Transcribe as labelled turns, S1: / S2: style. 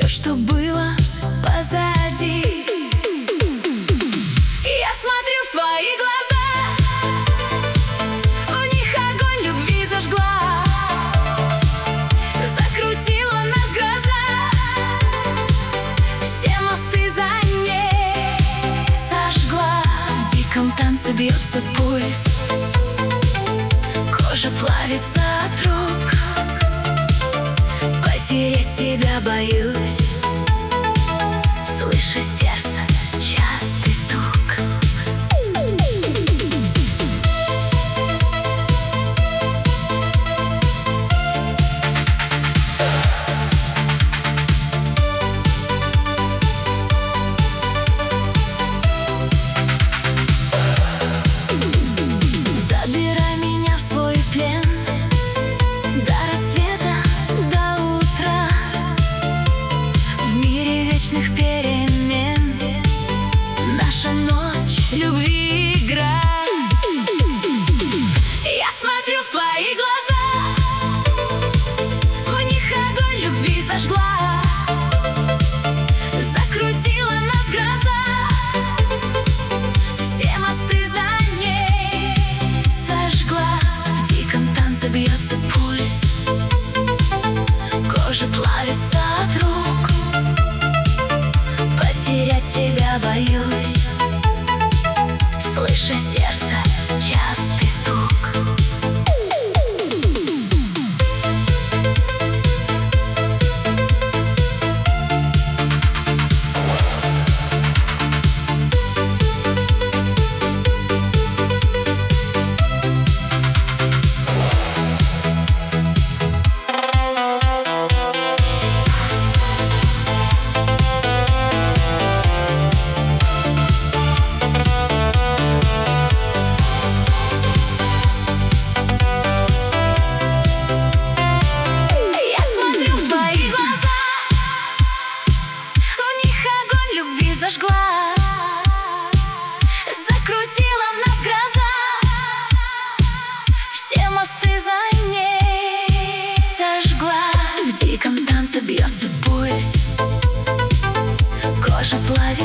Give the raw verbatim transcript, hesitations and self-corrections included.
S1: все, что было позади. Я смотрю в твои глаза, в них огонь любви зажгла, закрутила нас гроза, все мосты за ней сожгла. В диком танце бьется пульс, кожа плавится от рук, потерять тебя боюсь, слышу сердце частый стук. Забирай меня в свой плен, до рассвета, до утра, в мире вечных перемен, наша ночь любви игра. Я смотрю в твои глаза, в них огонь любви зажгла, закрутила нас гроза, все мосты за ней сожгла. В диком танце бьется пульс, кожа плавится от рук, потерять тебя боюсь, слышу сердце частый стук. Зажгла, закрутила нас гроза, все мосты за ней сожгла. В диком танце бьется пульс, кожа плавится